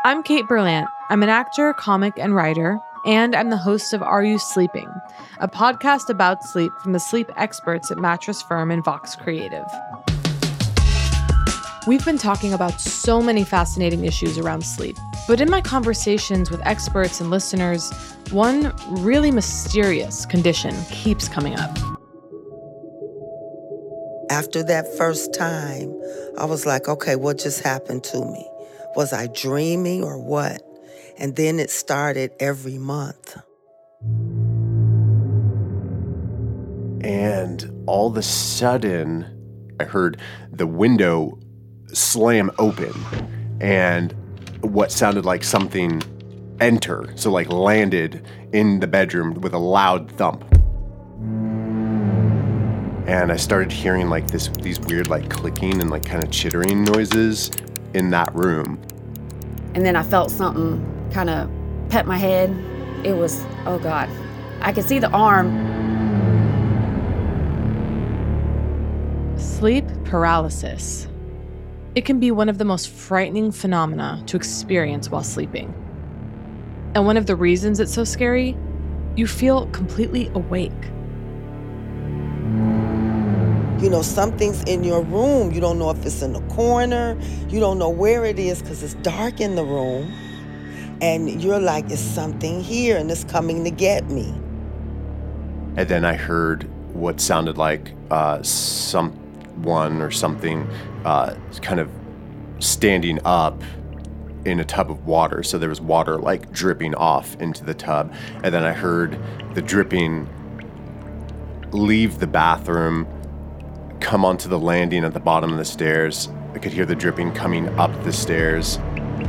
I'm Kate Berlant. I'm an actor, comic, and writer, and I'm the host of Are You Sleeping, a podcast about sleep from the sleep experts at Mattress Firm and Vox Creative. We've been talking about so many fascinating issues around sleep, but in my conversations with experts and listeners, one really mysterious condition keeps coming up. After that first time, I was like, okay, what just happened to me? Was I dreaming or what? And then it started every month. And all of a sudden, I heard the window slam open and what sounded like something enter, so like landed in the bedroom with a loud thump. And I started hearing like these weird like clicking and like kind of chittering noises in that room. And then I felt something kind of pet my head. It was, oh God, I could see the arm. Sleep paralysis. It can be one of the most frightening phenomena to experience while sleeping. And one of the reasons it's so scary, you feel completely awake. You know, something's in your room. You don't know if it's in the corner. You don't know where it is because it's dark in the room. And you're like, it's something here and it's coming to get me. And then I heard what sounded like someone or something kind of standing up in a tub of water. So there was water like dripping off into the tub. And then I heard the dripping leave the bathroom, come onto the landing at the bottom of the stairs. I could hear the dripping coming up the stairs.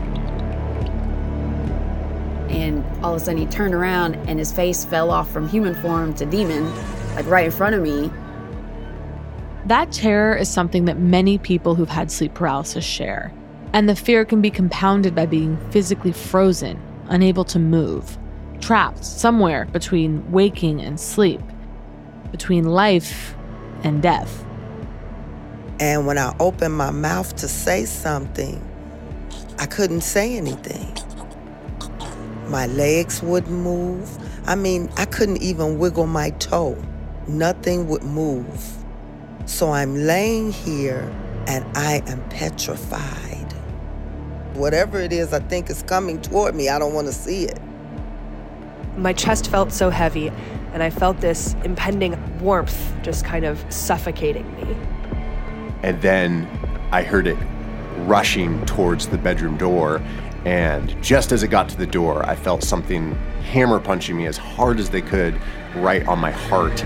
And all of a sudden he turned around and his face fell off from human form to demon, like right in front of me. That terror is something that many people who've had sleep paralysis share. And the fear can be compounded by being physically frozen, unable to move, trapped somewhere between waking and sleep, between life and death. And when I opened my mouth to say something, I couldn't say anything. My legs wouldn't move. I mean, I couldn't even wiggle my toe. Nothing would move. So I'm laying here and I am petrified. Whatever it is I think is coming toward me, I don't want to see it. My chest felt so heavy, and I felt this impending warmth just kind of suffocating me. And then I heard it rushing towards the bedroom door. And just as it got to the door, I felt something hammer punching me as hard as they could right on my heart.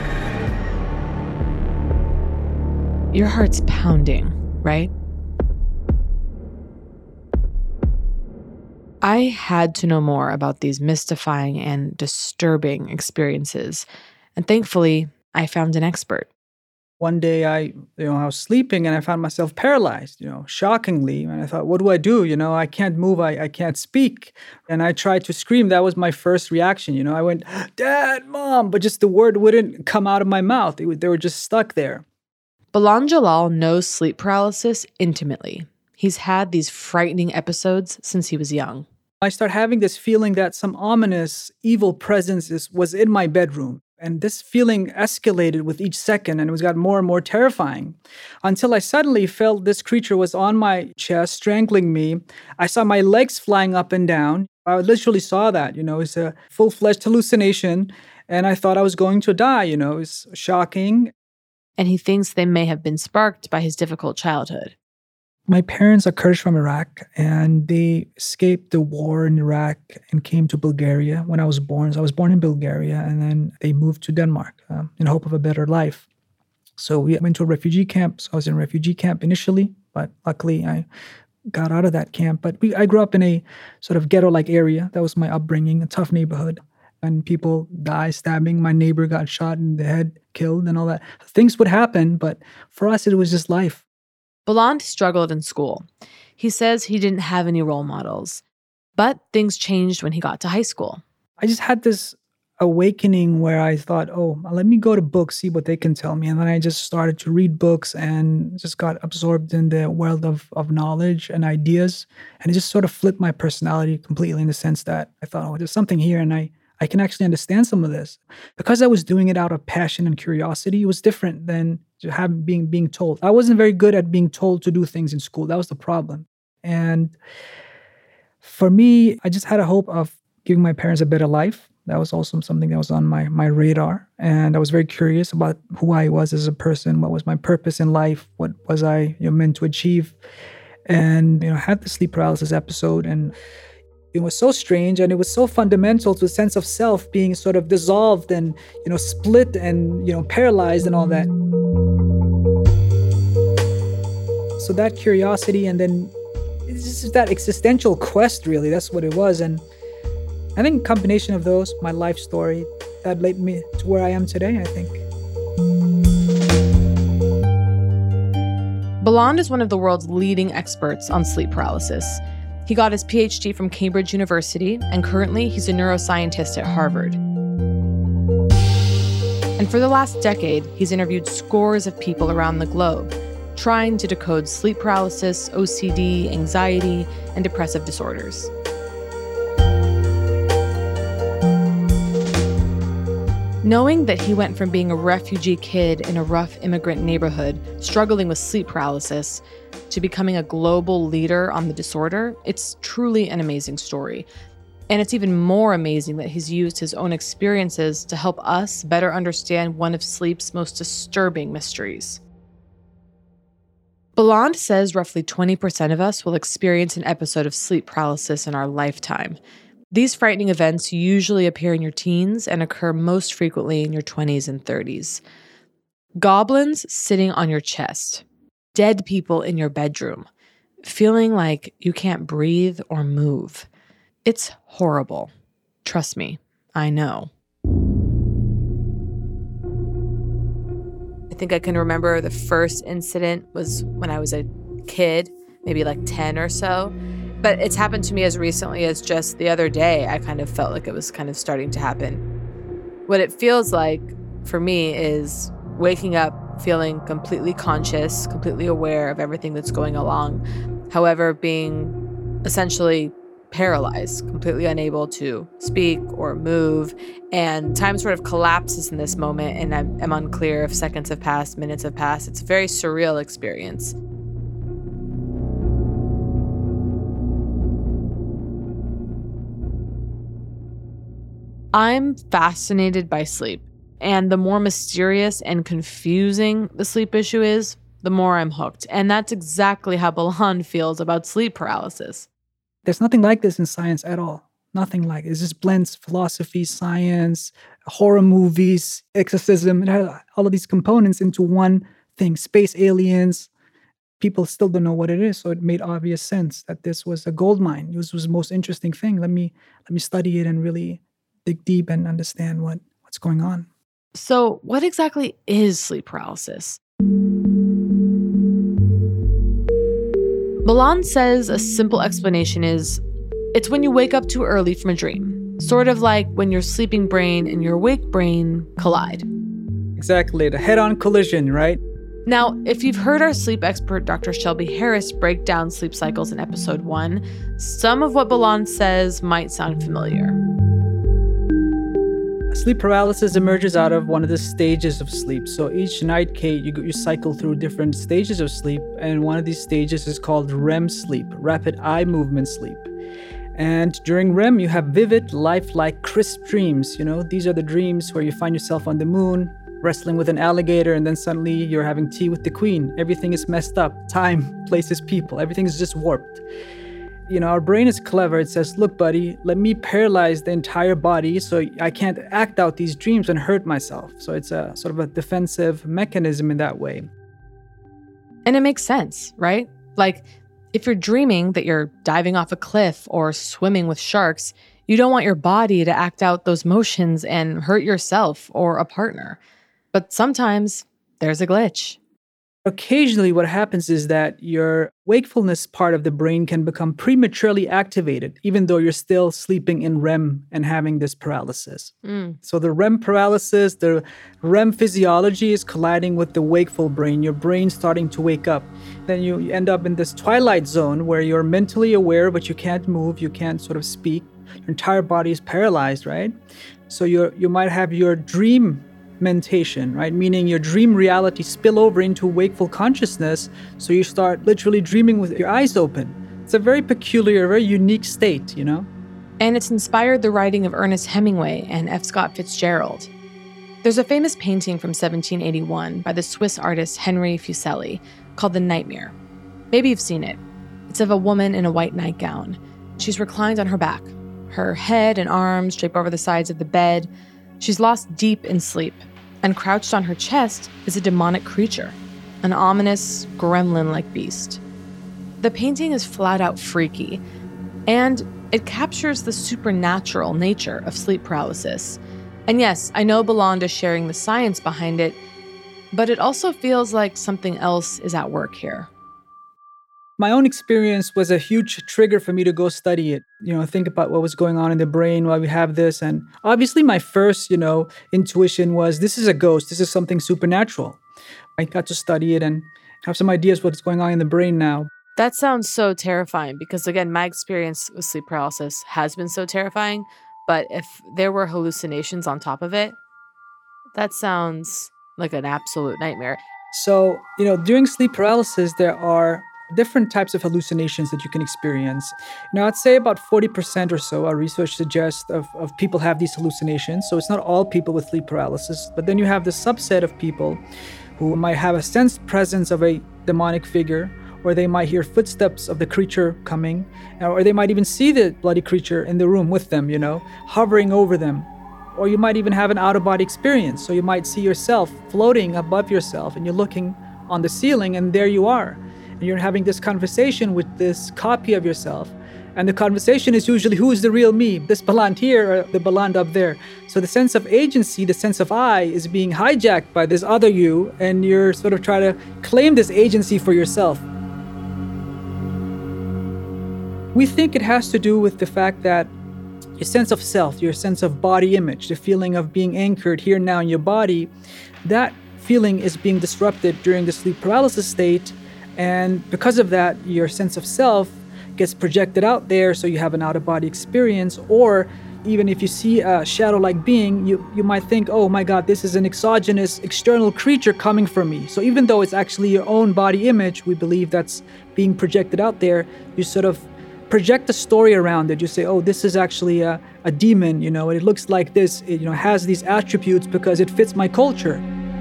Your heart's pounding, right? I had to know more about these mystifying and disturbing experiences. And thankfully, I found an expert. One day I was sleeping and I found myself paralyzed, shockingly. And I thought, what do I do? I can't move. I can't speak. And I tried to scream. That was my first reaction. I went, Dad, Mom, but just the word wouldn't come out of my mouth. They were just stuck there. Bilal Jalal knows sleep paralysis intimately. He's had these frightening episodes since he was young. I started having this feeling that some ominous, evil presence was in my bedroom. And this feeling escalated with each second, and it got more and more terrifying until I suddenly felt this creature was on my chest, strangling me. I saw my legs flying up and down. I literally saw that, it's a full-fledged hallucination, and I thought I was going to die, it was shocking. And he thinks they may have been sparked by his difficult childhood. My parents are Kurdish from Iraq, and they escaped the war in Iraq and came to Bulgaria when I was born. So I was born in Bulgaria, and then they moved to Denmark in hope of a better life. So we went to a refugee camp. So I was in a refugee camp initially, but luckily I got out of that camp. But I grew up in a sort of ghetto-like area. That was my upbringing, a tough neighborhood. And people die stabbing. My neighbor got shot in the head, killed, and all that. Things would happen, but for us, it was just life. Bilal struggled in school. He says he didn't have any role models, but things changed when he got to high school. I just had this awakening where I thought, oh, let me go to books, see what they can tell me. And then I just started to read books and just got absorbed in the world of knowledge and ideas. And it just sort of flipped my personality completely in the sense that I thought, oh, there's something here and I can actually understand some of this. Because I was doing it out of passion and curiosity, it was different than being told. I wasn't very good at being told to do things in school. That was the problem. And for me, I just had a hope of giving my parents a better life. That was also something that was on my radar. And I was very curious about who I was as a person. What was my purpose in life? What was I meant to achieve? And, I had the sleep paralysis episode, and it was so strange, and it was so fundamental to the sense of self being sort of dissolved and, split and, paralyzed and all that. So that curiosity, and then it's just that existential quest, really. That's what it was. And I think a combination of those, my life story, that led me to where I am today, I think. Balande is one of the world's leading experts on sleep paralysis. He got his PhD from Cambridge University, and currently he's a neuroscientist at Harvard. And for the last decade, he's interviewed scores of people around the globe, trying to decode sleep paralysis, OCD, anxiety, and depressive disorders. Knowing that he went from being a refugee kid in a rough immigrant neighborhood, struggling with sleep paralysis, to becoming a global leader on the disorder, it's truly an amazing story. And it's even more amazing that he's used his own experiences to help us better understand one of sleep's most disturbing mysteries. Balande says roughly 20% of us will experience an episode of sleep paralysis in our lifetime. These frightening events usually appear in your teens and occur most frequently in your 20s and 30s. Goblins sitting on your chest, dead people in your bedroom, feeling like you can't breathe or move. It's horrible. Trust me, I know. I think I can remember the first incident was when I was a kid, maybe like 10 or so. But it's happened to me as recently as just the other day. I kind of felt like it was kind of starting to happen. What it feels like for me is waking up feeling completely conscious, completely aware of everything that's going along. However, being essentially paralyzed, completely unable to speak or move. And time sort of collapses in this moment, and I'm unclear if seconds have passed, minutes have passed. It's a very surreal experience. I'm fascinated by sleep, and the more mysterious and confusing the sleep issue is, the more I'm hooked. And that's exactly how Balande feels about sleep paralysis. There's nothing like this in science at all. Nothing like it. It just blends philosophy, science, horror movies, exorcism. It has all of these components into one thing. Space aliens. People still don't know what it is, so it made obvious sense that this was a gold mine. This was the most interesting thing. Let me study it and really dig deep and understand what's going on. So what exactly is sleep paralysis? Balande says a simple explanation is, it's when you wake up too early from a dream. Sort of like when your sleeping brain and your awake brain collide. Exactly, the head-on collision, right? Now, if you've heard our sleep expert, Dr. Shelby Harris, break down sleep cycles in episode 1, some of what Balande says might sound familiar. Sleep paralysis emerges out of one of the stages of sleep. So each night, Kate, you cycle through different stages of sleep. And one of these stages is called REM sleep, rapid eye movement sleep. And during REM, you have vivid, lifelike, crisp dreams. These are the dreams where you find yourself on the moon, wrestling with an alligator, and then suddenly you're having tea with the queen. Everything is messed up. Time, places, people. Everything is just warped. Our brain is clever. It says, look, buddy, let me paralyze the entire body so I can't act out these dreams and hurt myself. So it's a sort of a defensive mechanism in that way. And it makes sense, right? Like, if you're dreaming that you're diving off a cliff or swimming with sharks, you don't want your body to act out those motions and hurt yourself or a partner. But sometimes there's a glitch. Occasionally, what happens is that your wakefulness part of the brain can become prematurely activated, even though you're still sleeping in REM and having this paralysis. So the REM paralysis, the REM physiology is colliding with the wakeful brain, your brain starting to wake up. Then you end up in this twilight zone where you're mentally aware, but you can't move, you can't sort of speak. Your entire body is paralyzed, right? So you might have your dream mentation, right? Meaning your dream reality spill over into wakeful consciousness. So you start literally dreaming with your eyes open. It's a very peculiar, very unique state, you know? And it's inspired the writing of Ernest Hemingway and F. Scott Fitzgerald. There's a famous painting from 1781 by the Swiss artist Henri Fuseli called The Nightmare. Maybe you've seen it. It's of a woman in a white nightgown. She's reclined on her back. Her head and arms drape over the sides of the bed. She's lost deep in sleep, and crouched on her chest is a demonic creature, an ominous, gremlin-like beast. The painting is flat-out freaky, and it captures the supernatural nature of sleep paralysis. And yes, I know Beland is sharing the science behind it, but it also feels like something else is at work here. My own experience was a huge trigger for me to go study it, think about what was going on in the brain while we have this. And obviously my first, intuition was this is a ghost. This is something supernatural. I got to study it and have some ideas what's going on in the brain now. That sounds so terrifying because, again, my experience with sleep paralysis has been so terrifying. But if there were hallucinations on top of it, that sounds like an absolute nightmare. So, during sleep paralysis, there are different types of hallucinations that you can experience. I'd say about 40% or so, our research suggests, of people have these hallucinations. So it's not all people with sleep paralysis. But then you have the subset of people who might have a sensed presence of a demonic figure, or they might hear footsteps of the creature coming, or they might even see the bloody creature in the room with them, hovering over them. Or you might even have an out-of-body experience. So you might see yourself floating above yourself, and you're looking on the ceiling, and there you are. And you're having this conversation with this copy of yourself. And the conversation is usually, who's the real me? This Beland here or the Beland up there? So the sense of agency, the sense of I, is being hijacked by this other you, and you're sort of trying to claim this agency for yourself. We think it has to do with the fact that your sense of self, your sense of body image, the feeling of being anchored here now in your body, that feeling is being disrupted during the sleep paralysis state. And because of that, your sense of self gets projected out there, so you have an out-of-body experience. Or even if you see a shadow-like being, you might think, oh my God, this is an exogenous, external creature coming from me. So even though it's actually your own body image, we believe that's being projected out there, you sort of project a story around it. You say, oh, this is actually a demon, and it looks like this, it has these attributes because it fits my culture.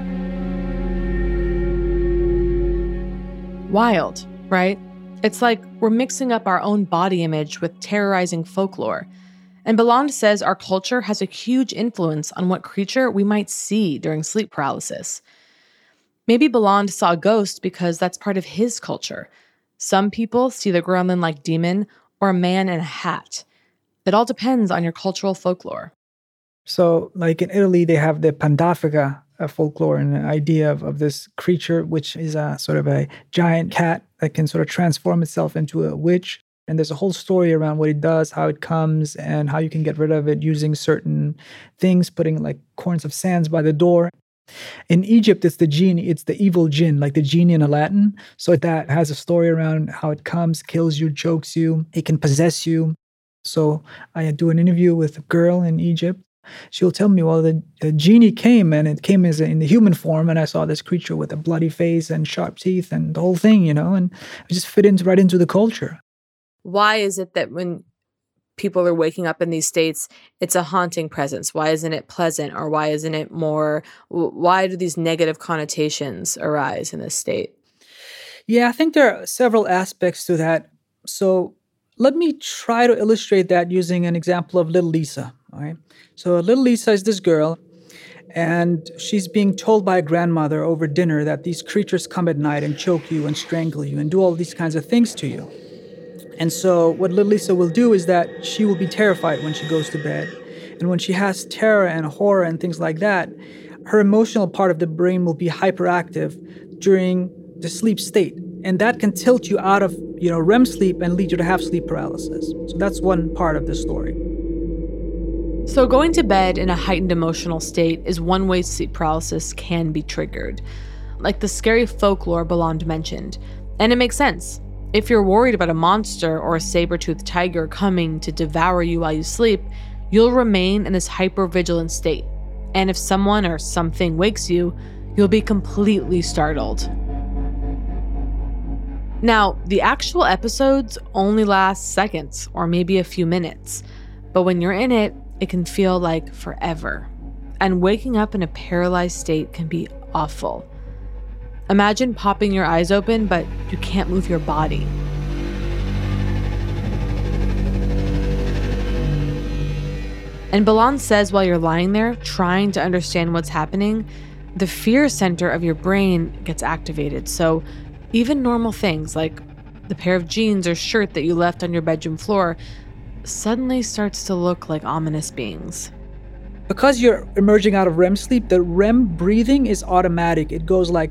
Wild, right? It's like we're mixing up our own body image with terrorizing folklore. And Beland says our culture has a huge influence on what creature we might see during sleep paralysis. Maybe Beland saw a ghost because that's part of his culture. Some people see the gremlin-like demon or a man in a hat. It all depends on your cultural folklore. So, like in Italy, they have the Pandafika folklore and the idea of this creature, which is a sort of a giant cat that can sort of transform itself into a witch. And there's a whole story around what it does, how it comes, and how you can get rid of it using certain things, putting like corns of sands by the door. In Egypt, it's the genie, it's the evil jinn, like the genie in Aladdin. So that has a story around how it comes, kills you, chokes you, it can possess you. So I do an interview with a girl in Egypt. She'll tell me, well, the genie came, and it came in the human form, and I saw this creature with a bloody face and sharp teeth and the whole thing, and it just fit right into the culture. Why is it that when people are waking up in these states, it's a haunting presence? Why isn't it pleasant? Or why isn't it more, why do these negative connotations arise in this state? Yeah, I think there are several aspects to that. So let me try to illustrate that using an example of Little Lisa. All right. So Little Lisa is this girl, and she's being told by a grandmother over dinner that these creatures come at night and choke you and strangle you and do all these kinds of things to you. And so what Little Lisa will do is that she will be terrified when she goes to bed. And when she has terror and horror and things like that, her emotional part of the brain will be hyperactive during the sleep state. And that can tilt you out of, REM sleep and lead you to have sleep paralysis. So that's one part of the story. So going to bed in a heightened emotional state is one way sleep paralysis can be triggered, like the scary folklore Balande mentioned. And it makes sense. If you're worried about a monster or a saber-toothed tiger coming to devour you while you sleep, you'll remain in this hyper-vigilant state. And if someone or something wakes you, you'll be completely startled. Now, the actual episodes only last seconds or maybe a few minutes, but when you're in it, it can feel like forever. And waking up in a paralyzed state can be awful. Imagine popping your eyes open, but you can't move your body. And Balande says while you're lying there, trying to understand what's happening, the fear center of your brain gets activated. So even normal things like the pair of jeans or shirt that you left on your bedroom floor suddenly starts to look like ominous beings. Because you're emerging out of REM sleep, the REM breathing is automatic. It goes like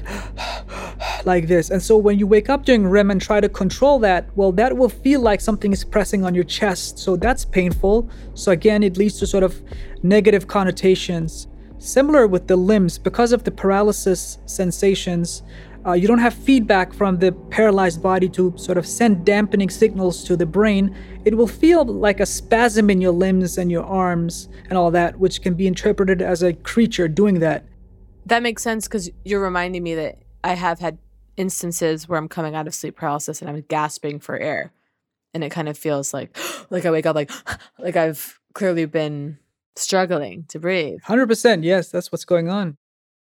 this. And so when you wake up during REM and try to control that, well, that will feel like something is pressing on your chest. So that's painful. So again, it leads to sort of negative connotations. Similar with the limbs, because of the paralysis sensations, you don't have feedback from the paralyzed body to sort of send dampening signals to the brain. It will feel like a spasm in your limbs and your arms and all that, which can be interpreted as a creature doing that. That makes sense because you're reminding me that I have had instances where I'm coming out of sleep paralysis and I'm gasping for air. And it kind of feels like I wake up like I've clearly been struggling to breathe. 100%, yes, that's what's going on.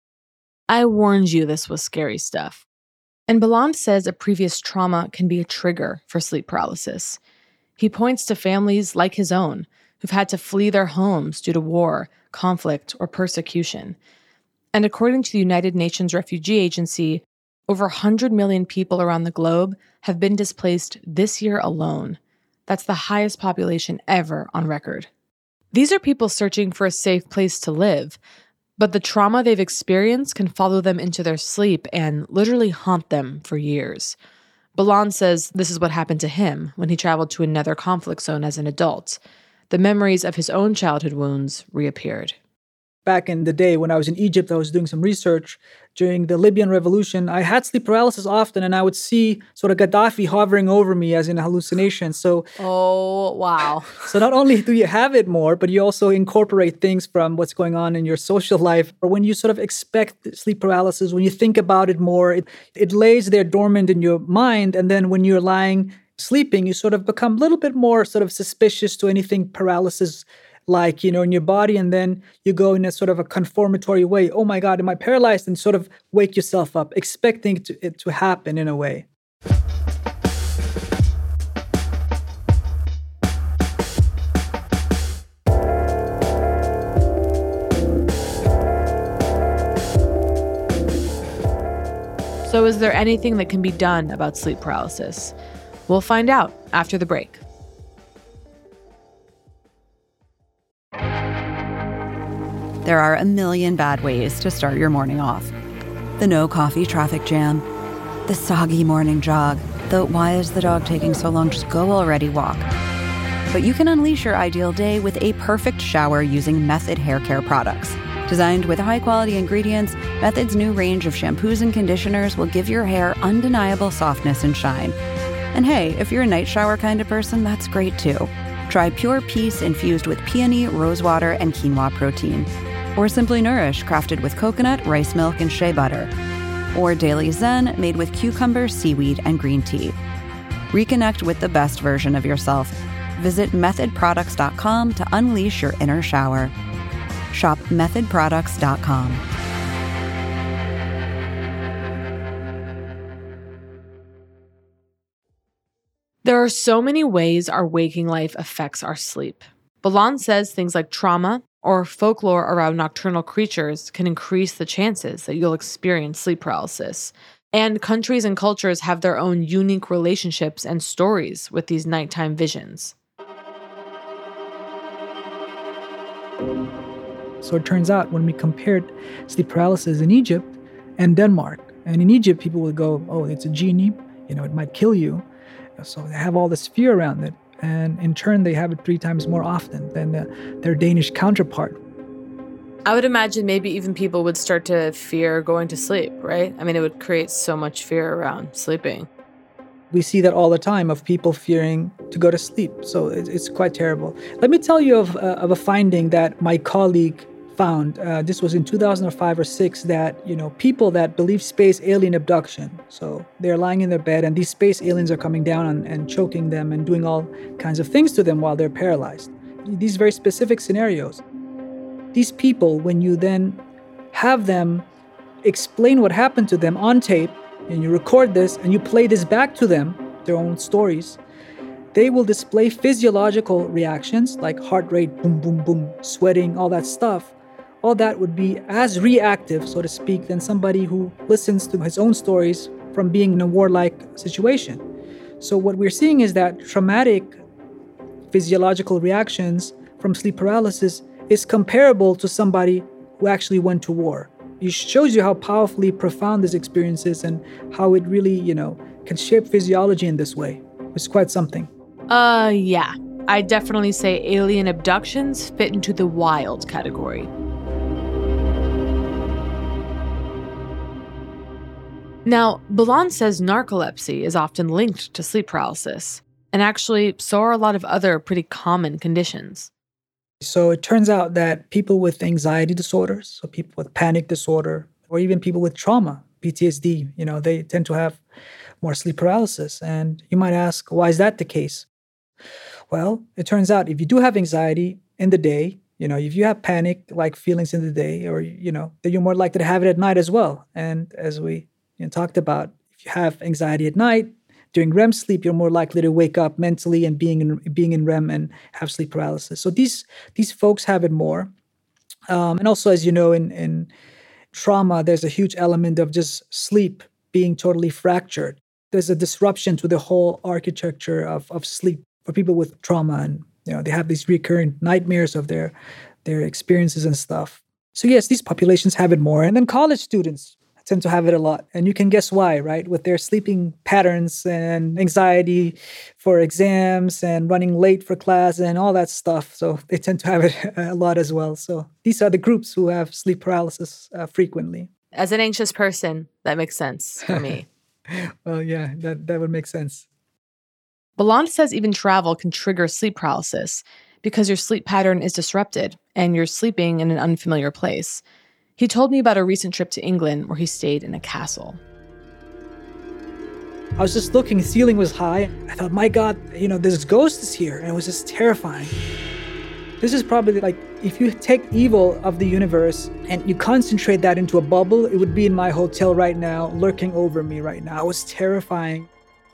I warned you this was scary stuff. And Balande says a previous trauma can be a trigger for sleep paralysis. He points to families like his own who've had to flee their homes due to war, conflict, or persecution. And according to the United Nations Refugee Agency, over 100 million people around the globe have been displaced this year alone. That's the highest population ever on record. These are people searching for a safe place to live, but the trauma they've experienced can follow them into their sleep and literally haunt them for years. Balande says this is what happened to him when he traveled to another conflict zone as an adult. The memories of his own childhood wounds reappeared. Back in the day when I was in Egypt, I was doing some research during the Libyan revolution. I had sleep paralysis often, and I would see sort of Gaddafi hovering over me as in a hallucination. So, oh, wow. So not only do you have it more, but you also incorporate things from what's going on in your social life. Or when you sort of expect sleep paralysis, when you think about it more, it lays there dormant in your mind. And then when you're lying, sleeping, you sort of become a little bit more sort of suspicious to anything paralysis like, in your body, and then you go in a sort of a conformatory way. Oh my God, am I paralyzed? And sort of wake yourself up, expecting it to happen in a way. So is there anything that can be done about sleep paralysis? We'll find out after the break. There are a million bad ways to start your morning off. The no coffee traffic jam, the soggy morning jog, the why is the dog taking so long, just go already walk. But you can unleash your ideal day with a perfect shower using Method hair care products. Designed with high-quality ingredients, Method's new range of shampoos and conditioners will give your hair undeniable softness and shine. And hey, if you're a night shower kind of person, that's great too. Try Pure Peace infused with peony, rosewater, and quinoa protein. Or Simply Nourish, crafted with coconut, rice milk, and shea butter. Or Daily Zen, made with cucumber, seaweed, and green tea. Reconnect with the best version of yourself. Visit methodproducts.com to unleash your inner shower. Shop methodproducts.com. There are so many ways our waking life affects our sleep. Balande says things like trauma or folklore around nocturnal creatures can increase the chances that you'll experience sleep paralysis. And countries and cultures have their own unique relationships and stories with these nighttime visions. So it turns out when we compared sleep paralysis in Egypt and Denmark, And in Egypt, people would go, oh, it's a genie, it might kill you. So they have all this fear around it. And in turn, they have it 3 times more often than their Danish counterpart. I would imagine maybe even people would start to fear going to sleep, right? I mean, it would create so much fear around sleeping. We see that all the time of people fearing to go to sleep. So it's quite terrible. Let me tell you of a finding that my colleague found. This was in 2005 or 6, that, people that believe space alien abduction. So they're lying in their bed and these space aliens are coming down and choking them and doing all kinds of things to them while they're paralyzed. These very specific scenarios. These people, when you then have them explain what happened to them on tape, and you record this and you play this back to them, their own stories, they will display physiological reactions like heart rate, boom, boom, boom, sweating, all that stuff. All that would be as reactive, so to speak, than somebody who listens to his own stories from being in a warlike situation. So what we're seeing is that traumatic physiological reactions from sleep paralysis is comparable to somebody who actually went to war. It shows you how powerfully profound this experience is and how it really, can shape physiology in this way. It's quite something. Yeah. I definitely say alien abductions fit into the wild category. Now, Balan says narcolepsy is often linked to sleep paralysis. And actually, so are a lot of other pretty common conditions. So it turns out that people with anxiety disorders, so people with panic disorder, or even people with trauma, PTSD, they tend to have more sleep paralysis. And you might ask, why is that the case? Well, it turns out if you do have anxiety in the day, if you have panic-like feelings in the day, or, then you're more likely to have it at night as well. And as we talked about, if you have anxiety at night, during REM sleep, you're more likely to wake up mentally and being in REM and have sleep paralysis. So these folks have it more. And also, as you know, in trauma, there's a huge element of just sleep being totally fractured. There's a disruption to the whole architecture of sleep for people with trauma. And, they have these recurrent nightmares of their experiences and stuff. So yes, these populations have it more. And then college students tend to have it a lot. And you can guess why, right? With their sleeping patterns and anxiety for exams and running late for class and all that stuff. So they tend to have it a lot as well. So these are the groups who have sleep paralysis frequently. As an anxious person, that makes sense for me. Well, yeah, that would make sense. Balan says even travel can trigger sleep paralysis because your sleep pattern is disrupted and you're sleeping in an unfamiliar place. He told me about a recent trip to England where he stayed in a castle. I was just looking, the ceiling was high. I thought, my God, this ghost is here. And it was just terrifying. This is probably like, if you take evil of the universe and you concentrate that into a bubble, it would be in my hotel right now, lurking over me right now. It was terrifying.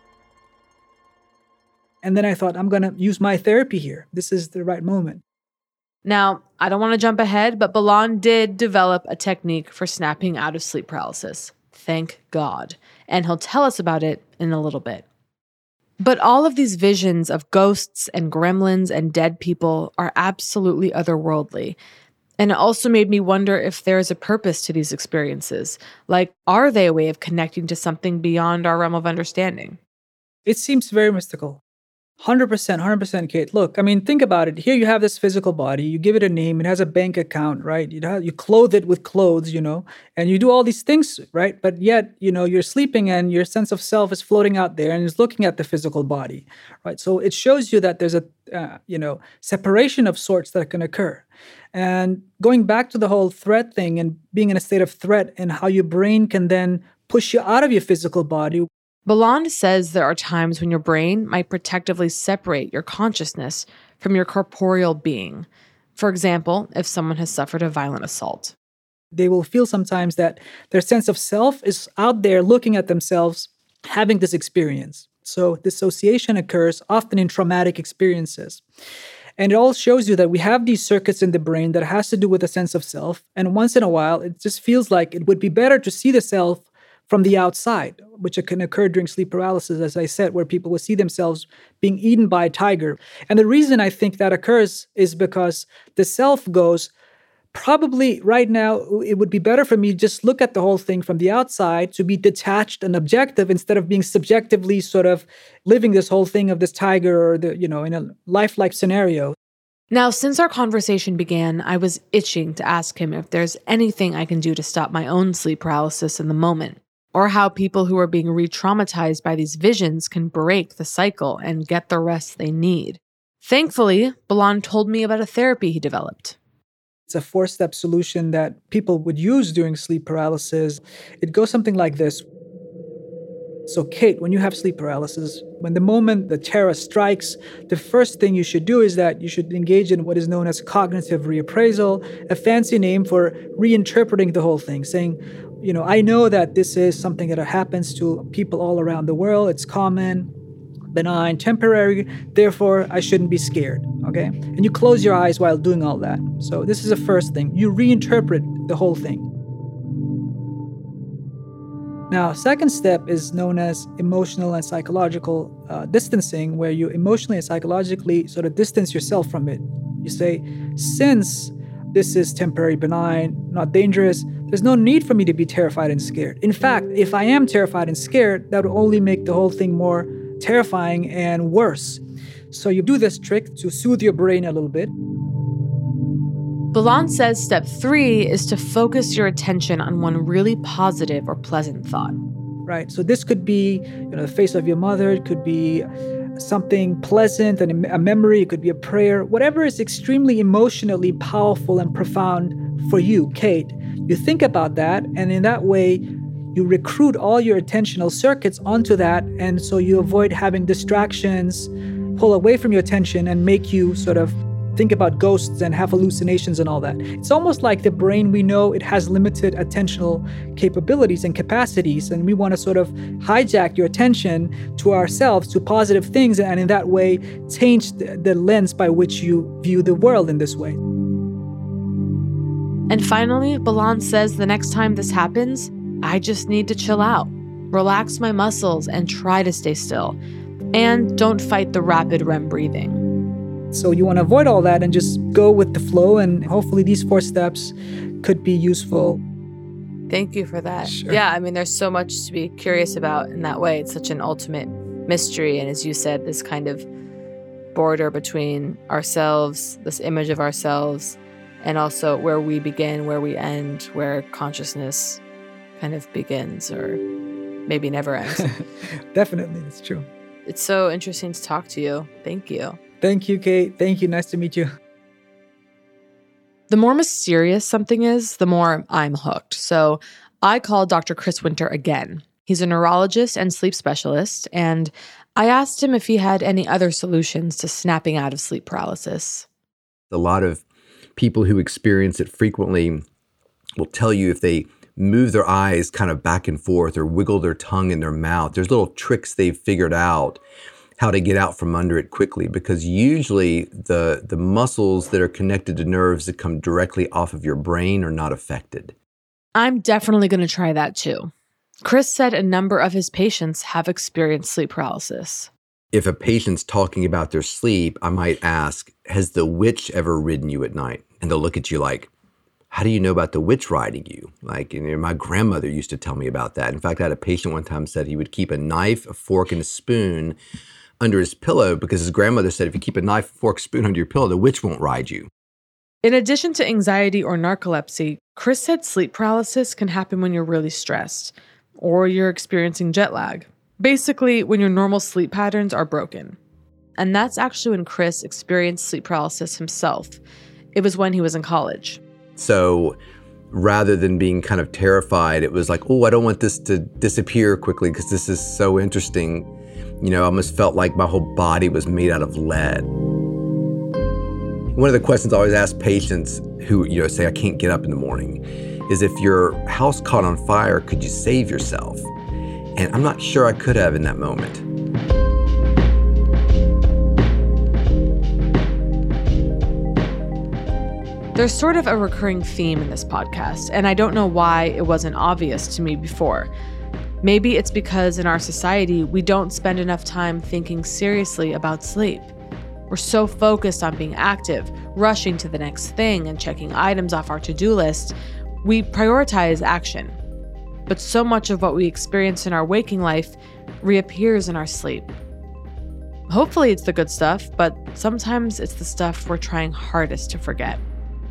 And then I thought, I'm going to use my therapy here. This is the right moment. Now, I don't want to jump ahead, but Balan did develop a technique for snapping out of sleep paralysis. Thank God. And he'll tell us about it in a little bit. But all of these visions of ghosts and gremlins and dead people are absolutely otherworldly. And it also made me wonder if there is a purpose to these experiences. Like, are they a way of connecting to something beyond our realm of understanding? It seems very mystical. 100%, Kate. Look, I mean, think about it. Here you have this physical body. You give it a name. It has a bank account, right? You clothe it with clothes, and you do all these things, right? But yet, you're sleeping and your sense of self is floating out there and is looking at the physical body, right? So it shows you that there's a, separation of sorts that can occur. And going back to the whole threat thing and being in a state of threat and how your brain can then push you out of your physical body. Balan says there are times when your brain might protectively separate your consciousness from your corporeal being. For example, if someone has suffered a violent assault. They will feel sometimes that their sense of self is out there looking at themselves, having this experience. So dissociation occurs often in traumatic experiences. And it all shows you that we have these circuits in the brain that has to do with a sense of self. And once in a while, it just feels like it would be better to see the self from the outside, which can occur during sleep paralysis, as I said, where people will see themselves being eaten by a tiger. And the reason I think that occurs is because the self goes probably right now, it would be better for me to just look at the whole thing from the outside, to be detached and objective instead of being subjectively sort of living this whole thing of this tiger or in a lifelike scenario. Now, since our conversation began, I was itching to ask him if there's anything I can do to stop my own sleep paralysis in the moment, or how people who are being re-traumatized by these visions can break the cycle and get the rest they need. Thankfully, Balan told me about a therapy he developed. It's a 4-step solution that people would use during sleep paralysis. It goes something like this. So, Kate, when you have sleep paralysis, when the moment the terror strikes, the first thing you should do is that you should engage in what is known as cognitive reappraisal, a fancy name for reinterpreting the whole thing, saying, I know that this is something that happens to people all around the world. It's common, benign, temporary. Therefore, I shouldn't be scared, okay? And you close your eyes while doing all that. So this is the first thing. You reinterpret the whole thing. Now, second step is known as emotional and psychological distancing, where you emotionally and psychologically sort of distance yourself from it. You say, since this is temporary, benign, not dangerous, there's no need for me to be terrified and scared. In fact, if I am terrified and scared, that would only make the whole thing more terrifying and worse. So you do this trick to soothe your brain a little bit. Balan says step 3 is to focus your attention on one really positive or pleasant thought. Right. So this could be, the face of your mother. It could be something pleasant and a memory. It could be a prayer. Whatever is extremely emotionally powerful and profound for you, Kate. You think about that, and in that way, you recruit all your attentional circuits onto that, and so you avoid having distractions pull away from your attention and make you sort of think about ghosts and have hallucinations and all that. It's almost like the brain, we know it has limited attentional capabilities and capacities, and we want to sort of hijack your attention to ourselves, to positive things, and in that way change the lens by which you view the world in this way. And finally, Balan says the next time this happens, I just need to chill out, relax my muscles, and try to stay still. And don't fight the rapid REM breathing. So you want to avoid all that and just go with the flow, and hopefully these 4 steps could be useful. Thank you for that. Sure. Yeah, I mean, there's so much to be curious about in that way. It's such an ultimate mystery. And as you said, this kind of border between ourselves, this image of ourselves, and also where we begin, where we end, where consciousness kind of begins or maybe never ends. Definitely, it's true. It's so interesting to talk to you. Thank you. Thank you, Kate. Thank you. Nice to meet you. The more mysterious something is, the more I'm hooked. So I called Dr. Chris Winter again. He's a neurologist and sleep specialist, and I asked him if he had any other solutions to snapping out of sleep paralysis. A lot of people who experience it frequently will tell you if they move their eyes kind of back and forth or wiggle their tongue in their mouth, there's little tricks they've figured out how to get out from under it quickly, because usually the muscles that are connected to nerves that come directly off of your brain are not affected. I'm definitely going to try that too. Chris said a number of his patients have experienced sleep paralysis. If a patient's talking about their sleep, I might ask, has the witch ever ridden you at night? And they'll look at you like, how do you know about the witch riding you? Like, my grandmother used to tell me about that. In fact, I had a patient one time said he would keep a knife, a fork, and a spoon under his pillow because his grandmother said if you keep a knife, fork, spoon under your pillow, the witch won't ride you. In addition to anxiety or narcolepsy, Chris said sleep paralysis can happen when you're really stressed or you're experiencing jet lag. Basically, when your normal sleep patterns are broken. And that's actually when Chris experienced sleep paralysis himself. It was when he was in college. So rather than being kind of terrified, it was like, oh, I don't want this to disappear quickly because this is so interesting. I almost felt like my whole body was made out of lead. One of the questions I always ask patients who, say, I can't get up in the morning, is if your house caught on fire, could you save yourself? And I'm not sure I could have in that moment. There's sort of a recurring theme in this podcast, and I don't know why it wasn't obvious to me before. Maybe it's because in our society, we don't spend enough time thinking seriously about sleep. We're so focused on being active, rushing to the next thing, and checking items off our to-do list, we prioritize action. But so much of what we experience in our waking life reappears in our sleep. Hopefully it's the good stuff, but sometimes it's the stuff we're trying hardest to forget.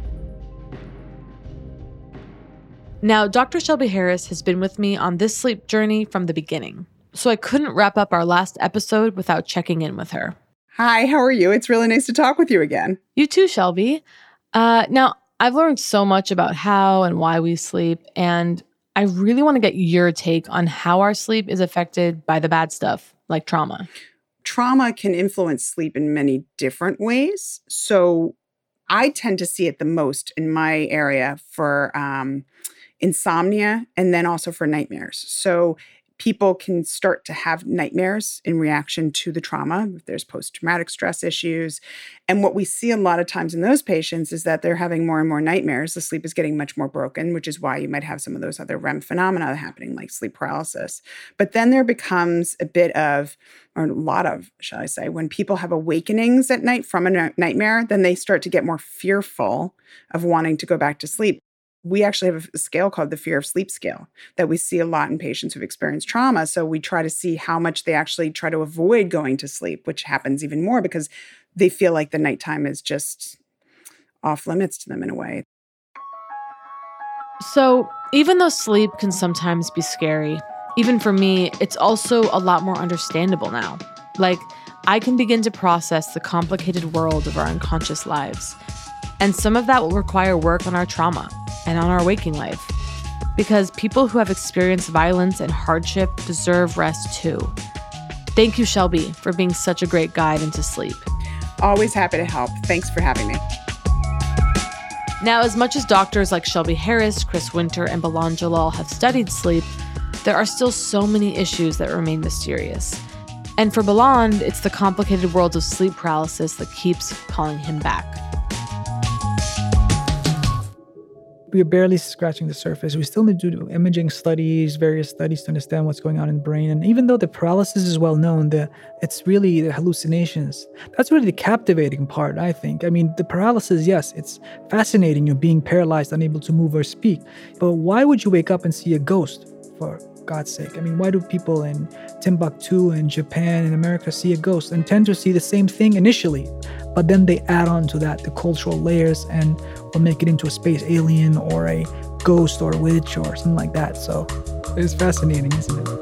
Now, Dr. Shelby Harris has been with me on this sleep journey from the beginning, so I couldn't wrap up our last episode without checking in with her. Hi, how are you? It's really nice to talk with you again. You too, Shelby. Now, I've learned so much about how and why we sleep, and I really want to get your take on how our sleep is affected by the bad stuff, like trauma. Trauma can influence sleep in many different ways. So I tend to see it the most in my area for insomnia and then also for nightmares. So people can start to have nightmares in reaction to the trauma. If there's post-traumatic stress issues. And what we see a lot of times in those patients is that they're having more and more nightmares. The sleep is getting much more broken, which is why you might have some of those other REM phenomena happening, like sleep paralysis. But then there becomes a bit of, or a lot of, shall I say, when people have awakenings at night from a nightmare, then they start to get more fearful of wanting to go back to sleep. We actually have a scale called the fear of sleep scale that we see a lot in patients who've experienced trauma. So we try to see how much they actually try to avoid going to sleep, which happens even more because they feel like the nighttime is just off limits to them in a way. So even though sleep can sometimes be scary, even for me, it's also a lot more understandable now. Like, I can begin to process the complicated world of our unconscious lives. And some of that will require work on our trauma and on our waking life. Because people who have experienced violence and hardship deserve rest too. Thank you, Shelby, for being such a great guide into sleep. Always happy to help. Thanks for having me. Now, as much as doctors like Shelby Harris, Chris Winter, and Bilal Jalal have studied sleep, there are still so many issues that remain mysterious. And for Bilal, it's the complicated world of sleep paralysis that keeps calling him back. We are barely scratching the surface. We still need to do imaging studies, various studies to understand what's going on in the brain. And even though the paralysis is well known, it's really the hallucinations. That's really the captivating part, I think. I mean, the paralysis, yes, it's fascinating. You're being paralyzed, unable to move or speak. But why would you wake up and see a ghost, for God's sake? I mean, why do people in Timbuktu and Japan and America see a ghost and tend to see the same thing initially? But then they add on to that the cultural layers and will make it into a space alien or a ghost or a witch or something like that. So it's fascinating, isn't it?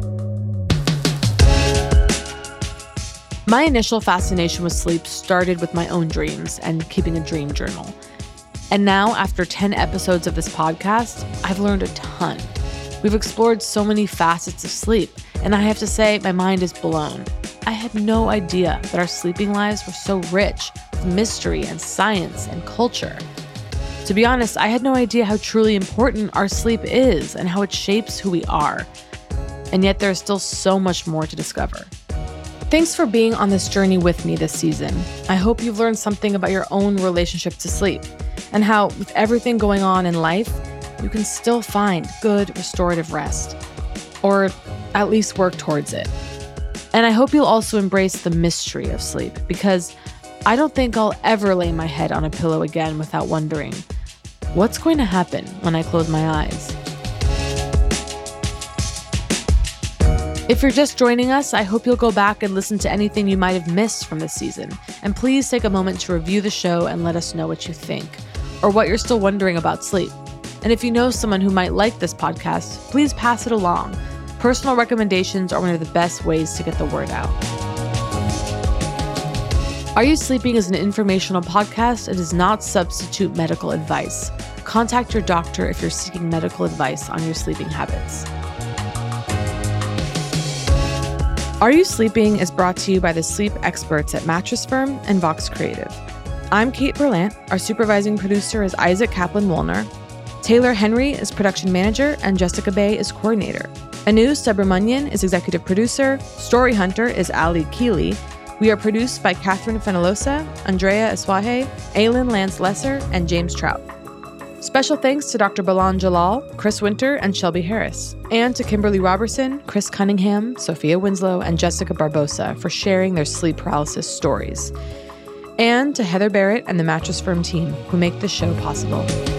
My initial fascination with sleep started with my own dreams and keeping a dream journal. And now, after 10 episodes of this podcast, I've learned a ton. We've explored so many facets of sleep, and I have to say, my mind is blown. I had no idea that our sleeping lives were so rich with mystery and science and culture. To be honest, I had no idea how truly important our sleep is and how it shapes who we are. And yet there's still so much more to discover. Thanks for being on this journey with me this season. I hope you've learned something about your own relationship to sleep and how, with everything going on in life, you can still find good restorative rest, or at least work towards it. And I hope you'll also embrace the mystery of sleep, because I don't think I'll ever lay my head on a pillow again without wondering, what's going to happen when I close my eyes? If you're just joining us, I hope you'll go back and listen to anything you might have missed from this season. And please take a moment to review the show and let us know what you think, or what you're still wondering about sleep. And if you know someone who might like this podcast, please pass it along. Personal recommendations are one of the best ways to get the word out. Are You Sleeping is an informational podcast. It does not substitute medical advice. Contact your doctor if you're seeking medical advice on your sleeping habits. Are You Sleeping is brought to you by the sleep experts at Mattress Firm and Vox Creative. I'm Kate Berlant. Our supervising producer is Isaac Kaplan-Woolner. Taylor Henry is production manager, and Jessica Bay is coordinator. Anu Subramanian is executive producer. Story Hunter is Ali Keeley. We are produced by Catherine Fenalosa, Andrea Eswaje, Aylin Lance Lesser, and James Trout. Special thanks to Dr. Bilal Jalal, Chris Winter, and Shelby Harris, and to Kimberly Robertson, Chris Cunningham, Sophia Winslow, and Jessica Barbosa for sharing their sleep paralysis stories. And to Heather Barrett and the Mattress Firm team who make this show possible.